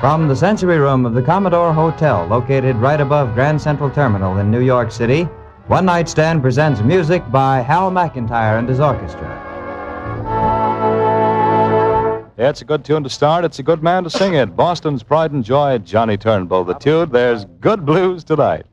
From the Century Room of the Commodore Hotel, located right above Grand Central Terminal in New York City, One Night Stand presents music by Hal McIntyre and his orchestra. Yeah, it's a good tune to start. It's a good man to sing it. Boston's pride and joy, Johnny Turnbull. The tune, there's good blues tonight.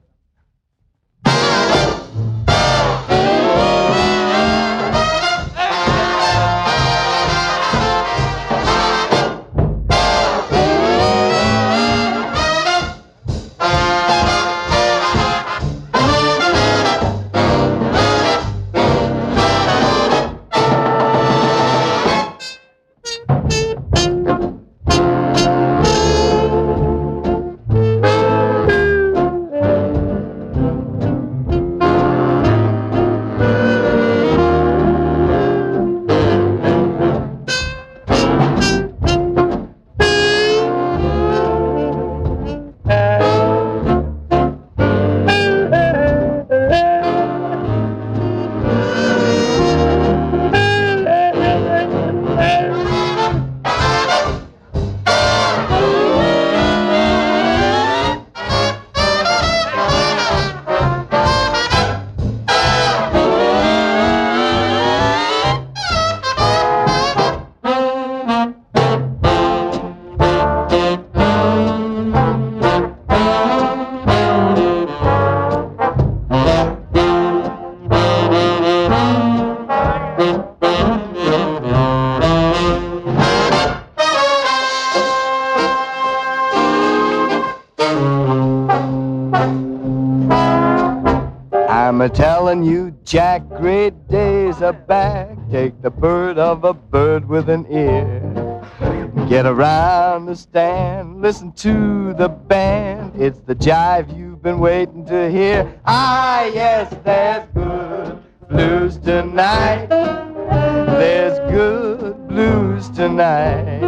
I'm a-telling you, Jack, great days are back. Take the bird of a bird with an ear. Get around the stand, listen to the band. It's the jive you've been waiting to hear. Ah, yes, there's good blues tonight. There's good blues tonight.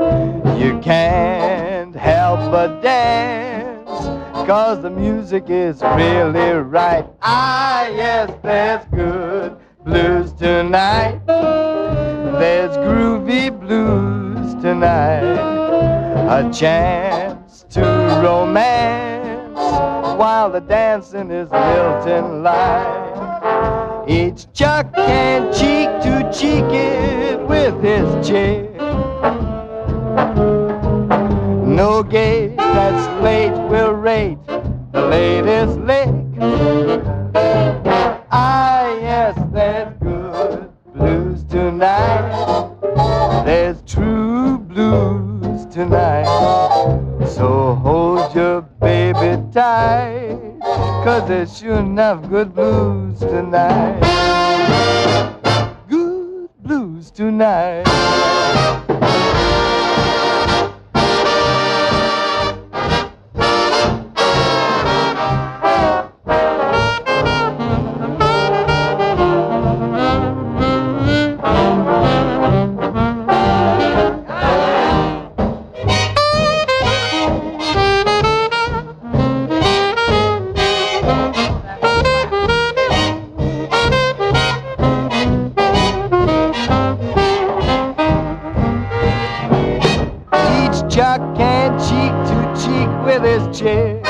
You can't help but dance, 'cause the music is really right. Ah, yes, there's good blues tonight. There's groovy blues tonight. A chance to romance while the dancing is built in life. Each chuck can cheek to cheek it with his chick. No gate that's late will rate the latest lick. Ah, yes, there's good blues tonight. There's true blues tonight. So hold your baby tight, 'cause there's sure enough good blues tonight. Good blues tonight. Chuck can cheek to cheek with his chick.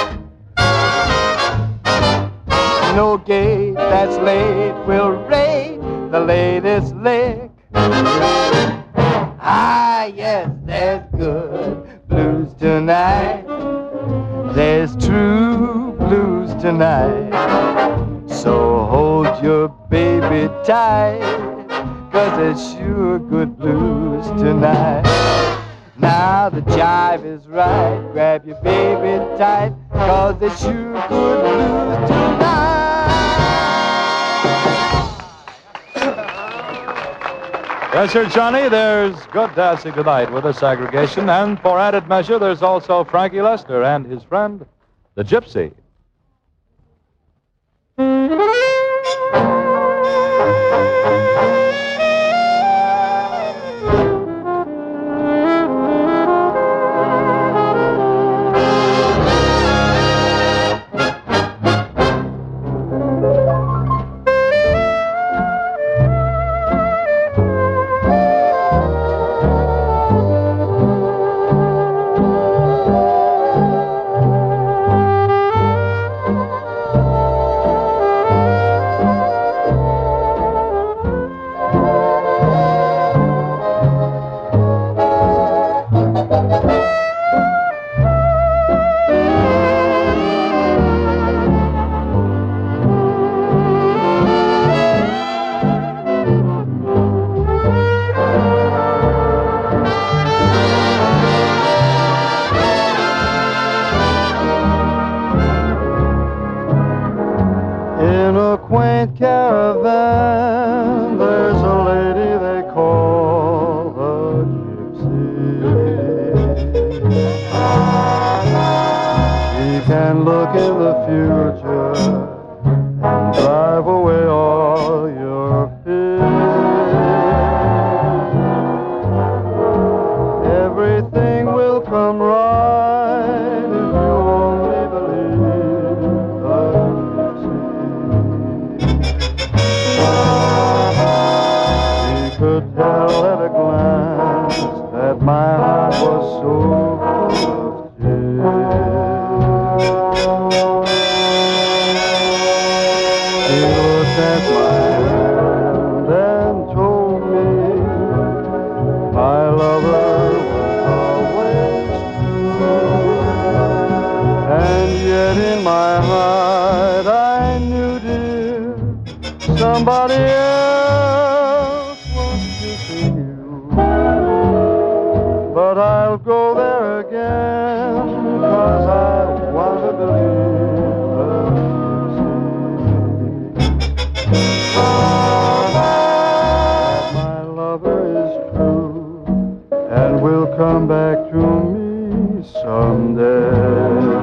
No gate that's late will rate the latest lick. Ah, yes, there's good blues tonight. There's true blues tonight. So hold your baby tight, 'cause there's sure good blues tonight. Now the jive is right, grab your baby tight, 'cause there's sure good blues tonight. Yes, sir, Johnny, there's good dancing tonight with this aggregation. And for added measure, there's also Frankie Lester and his friend, the Gypsy. could tell at a glance that my heart was so full of tears. She looked at my hand and told me my lover was always true. And yet in my heart I knew, dear, somebody else was kissing you. But I'll go there again, 'cause I want to believe that my lover is true and will come back to me someday.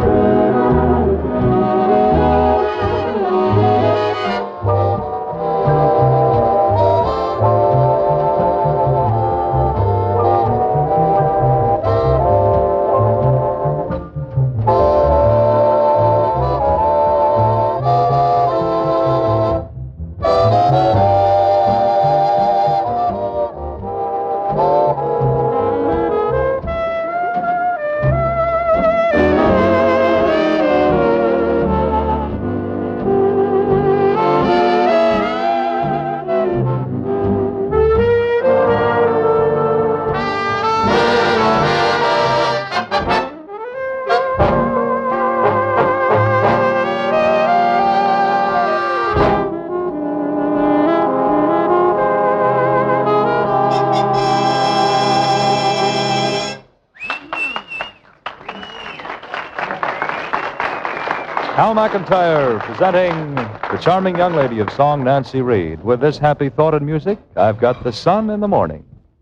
Hal McIntyre presenting the charming young lady of song, Nancy Reed. With this happy thought and music, I've got the sun in the morning.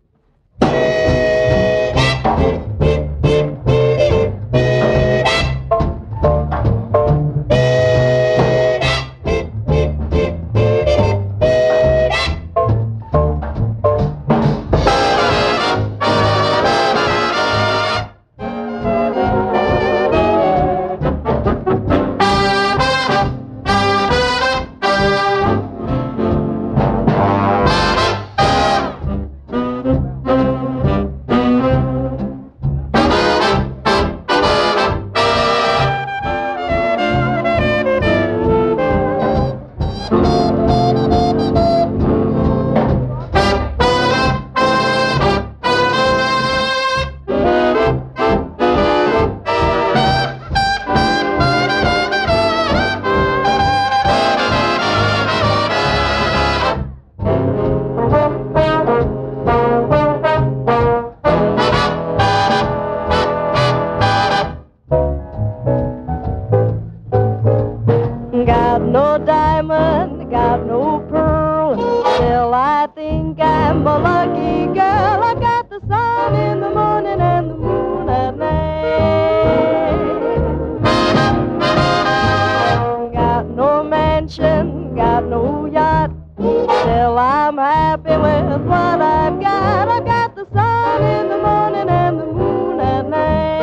Got no diamond, got no pearl, still I think I'm a lucky girl. I've got the sun in the morning and the moon at night. Got no mansion, got no yacht, still I'm happy with what I've got. I've got the sun in the morning and the moon at night.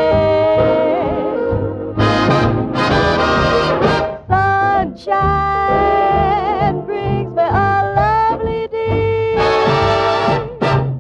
Sunshine brings me a lovely day.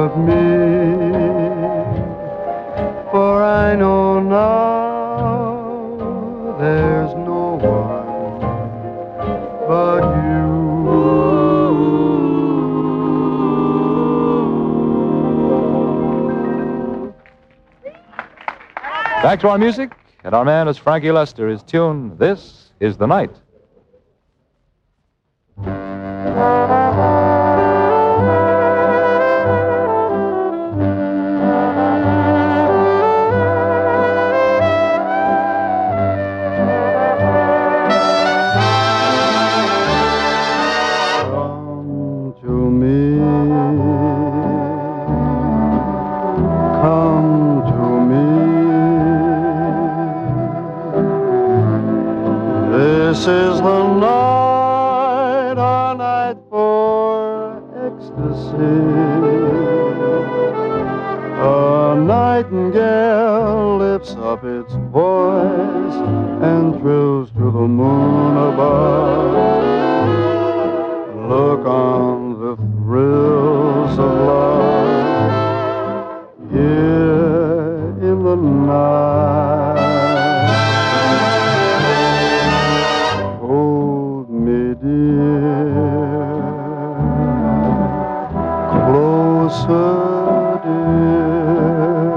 of me, for I know now there's no one but you. Back to our music, and our man is Frankie Lester. His tune, This Is the Night. Come to me, come to me. This is the night, a night for ecstasy. A nightingale lifts up its voice and thrills to the moon above. Look on the thrills of love here in the night. Hold me, dear, closer, dear.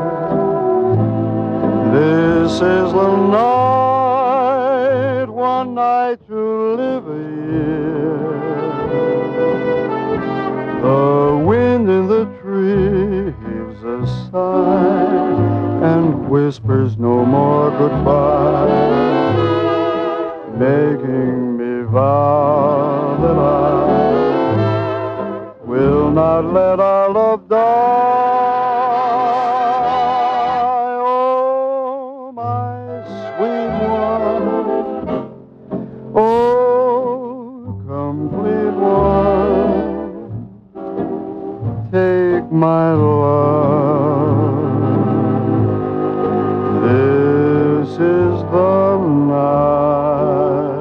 This is the night, one night to live a year. The wind in the tree heaves a sigh and whispers no more goodbye, making me vow that I will not let our love die. Oh, my sweet one, oh, complete one, take my love. This is the night.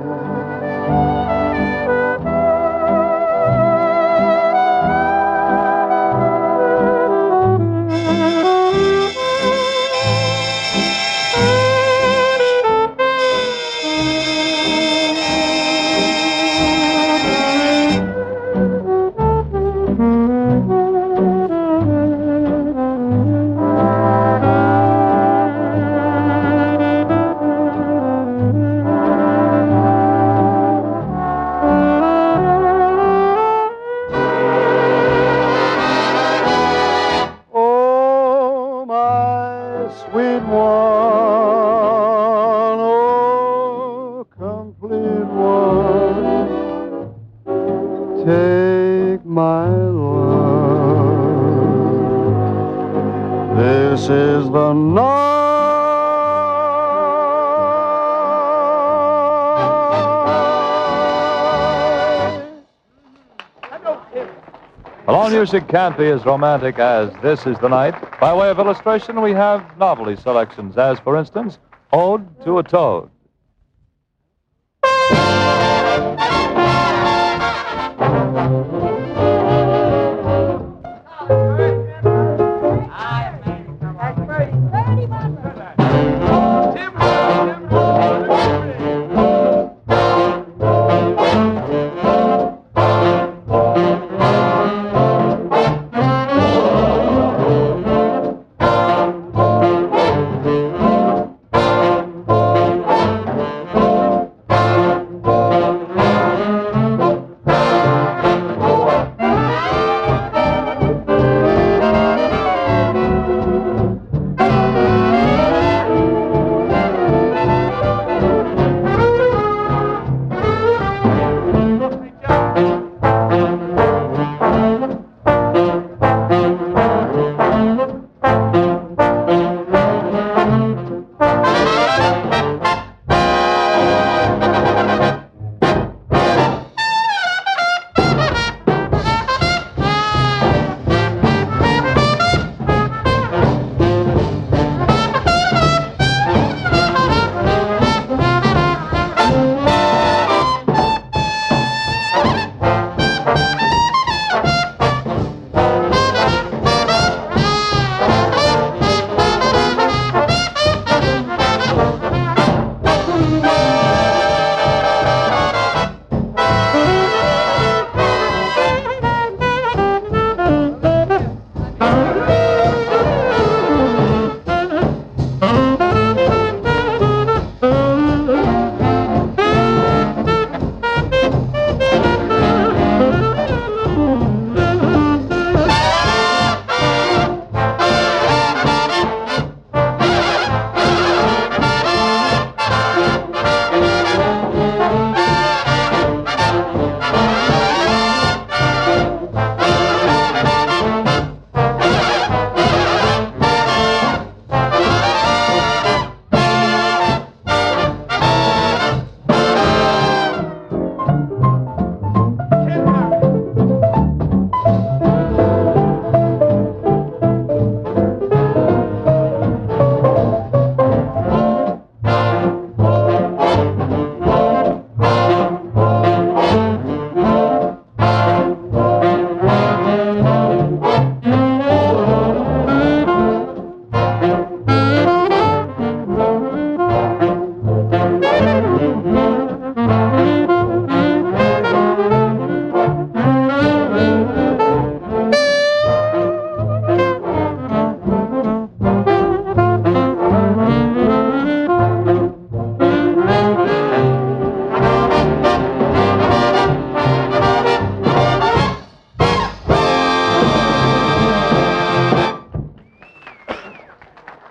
Oh, my sweet one, oh, complete one, take my love. This is the night. Well, music can't be as romantic as This Is the Night. By way of illustration, we have novelty selections, as, for instance, Ode to a Toad.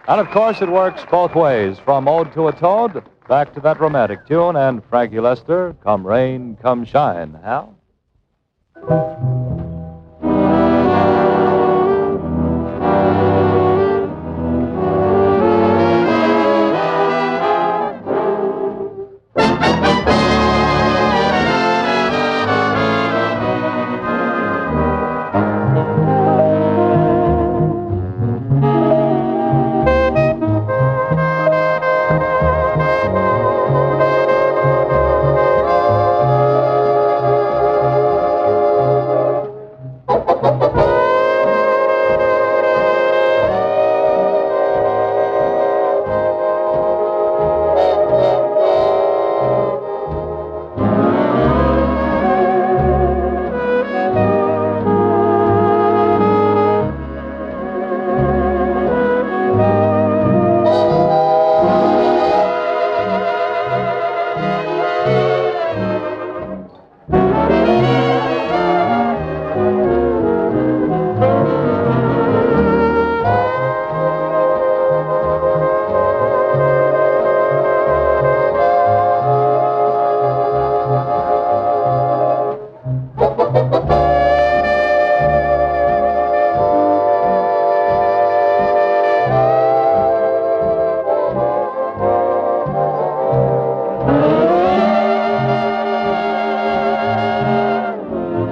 And, of course, it works both ways, from Ode to a Toad back to that romantic tune and Frankie Lester, Come Rain, Come Shine. Hal?